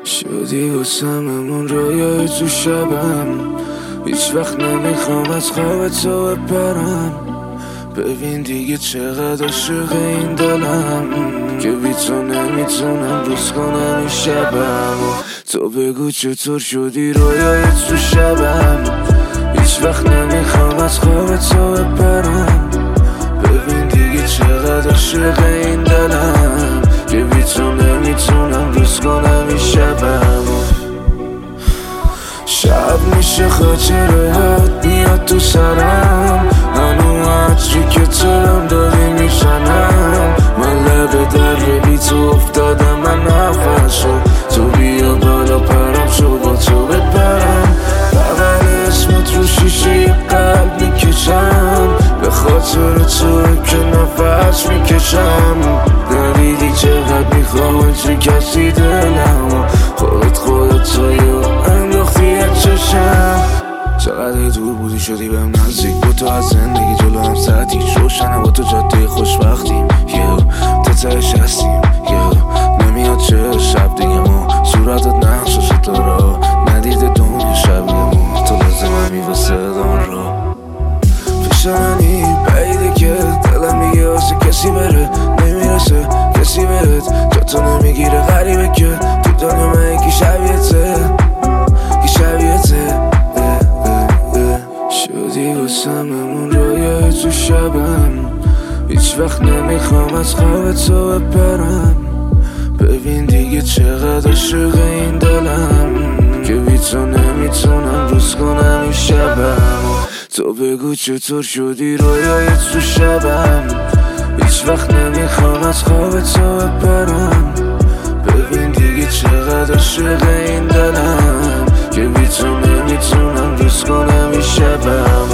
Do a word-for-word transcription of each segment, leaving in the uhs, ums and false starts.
شدی واسممون رویای تو شبم، هیچ وقت نمیخوام از خواب تو بپرم. ببین دیگه چقدر عاشق این دلم که بی تو نمیتونم روز کنم این شبم. تو بگو چطور شدی رویای تو شبم، هیچ وقت نمیخوام از خواب تو بپرم. ببین دیگه چقدر عاشق این دلم که بی تو نمیتونم روز کنم این شبم. شب میشه خاطرات میاد تو سرم، هنو عطری که ترم داری میشنم. من لب در بی تو افتادم، من نفسم تو بیا بالا پرم شو با تو بپرم. بغل اسمت رو شیشه قلب میکشم، به خاطر تو که نفس میکشم. ندیدی چقدر میخوام چه کسی دلم، خودت خودت تویو انداختی از چشم. چقدر دور بودی شدی بهم نزدیک، با تو از زندگی جلو هم ساعتی روشنه، با تو جاده خوشبختیم یه تا تهش هستیم یه نمیاد چه شب دیگه ما صورتت نقش و ستاره ندیده دنیا شبیه تو لازممی واسه دان را پیش منی بعیده که دلم میگه واسه کسی بره نمیرسه کسی بهت تا تو نمیگیره غریبه که تو دنیا من یکی شبیهته یکی شبیهته. شدی واسممون رویای تو شبم، هیچ وقت نمیخوام از خواب تو بپرم. ببین دیگه چقدر عاشق این دلم که بی تو نمیتونم روز کنم این شبم. تو بگو چطور شدی رویای تو شبم، هیچ وقت نمیخوام از خواب تو بپرم. ببین دیگه چقدر عاشق این دلم که بی تو نمیتونم روز کنم این شبم.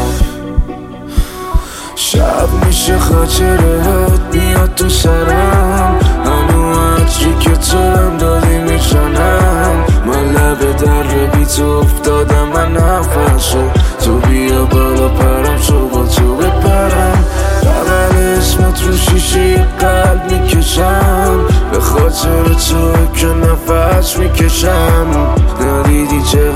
شب میشه خاطرات میاد تو سرم، هنو عطری که ترم داری میشنم. من لب در بی تو افتادم، من نفسم تو بیا بالا پرم شو با تو بپرم. بغل اسمت رو شیشه قلب میکشم، به خاطر تو که نفس میکشم. ندیدی چه